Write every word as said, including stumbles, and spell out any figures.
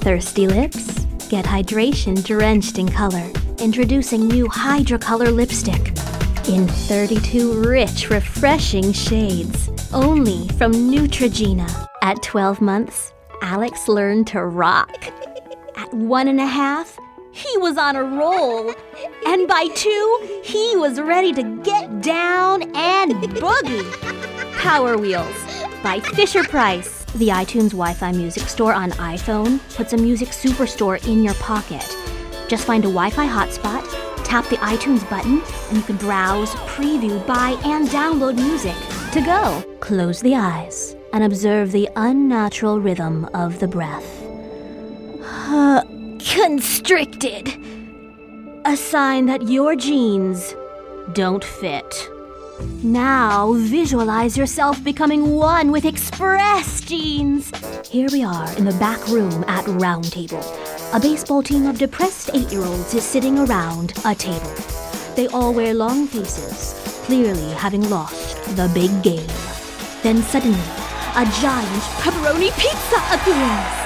Thirsty lips? Get hydration drenched in color. Introducing new Hydra Color Lipstick. In thirty-two rich, refreshing shades. Only from Neutrogena. At twelve months, Alex learned to rock. At one and a half, he was on a roll. And by two, he was ready to get down and boogie. Power Wheels by Fisher-Price. The iTunes Wi-Fi music store on iPhone puts a music superstore in your pocket. Just find a Wi-Fi hotspot, tap the iTunes button, and you can browse, preview, buy, and download music. To go, close the eyes and observe the unnatural rhythm of the breath. Uh, constricted. A sign that your jeans don't fit. Now visualize yourself becoming one with Express Jeans. Here we are in the back room at Round Table. A baseball team of depressed eight-year-olds is sitting around a table. They all wear long faces, clearly having lost the big game. Then suddenly, a giant pepperoni pizza appears.